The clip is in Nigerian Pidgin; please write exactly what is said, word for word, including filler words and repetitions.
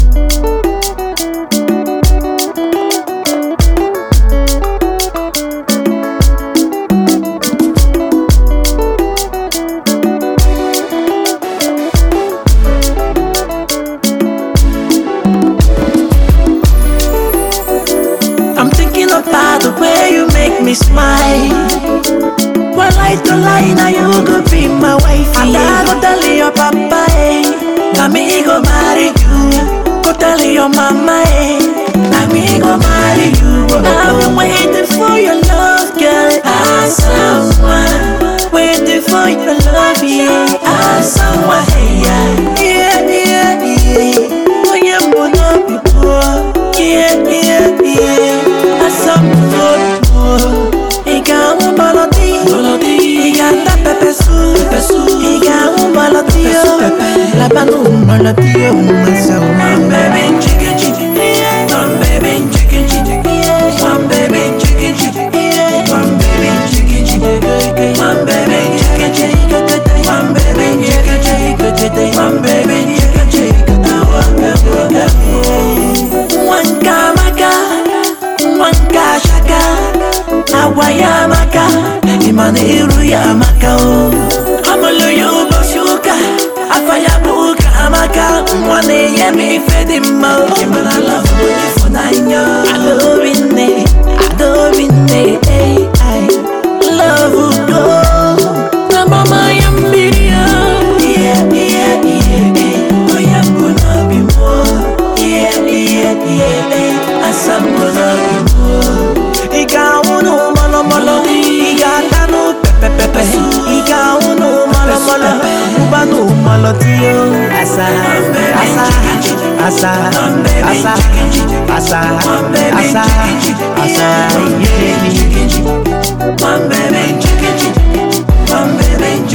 About the way you make me smile. One light to lie, now you go be my wife. And I go tell your papa, eh. Now me go marry you. Go tell your mama, eh. Now me go marry you. I've been waiting for your love, girl. As someone waiting for your love, yeah. As someone, hey, yeah, yeah, yeah, yeah. Oh, yeah, but not before. Yeah, yeah, yeah. Someone more. He got one melody, he got that pepe soup, he got one melody, la balloon melody, one baby chicken chicken, one baby chicken chicken, one baby chicken chicken, one baby chicken chicken, one baby chicken chicken, one baby chicken chicken, one baby chicken chicken, one kamaka. Wanka shaka, awaya maka, imani iru ya maka o. Amalo yo boshuka, afaya buka maka, mwane ye mi fedimo. Kimana love you for nine years. I love it, ne, I love it, ne, I love you go. Na mama yambiya, yeah yeah yeah, oh yeah gonna be more, yeah yeah yeah, asam gonna be. Iga uno malo malo, iga tanu pepe pepe, iga uno malo malo, ubanu malo tio. Asa, asa, asa, asa, asa, asa, asa, yeah. One baby chicken, one baby.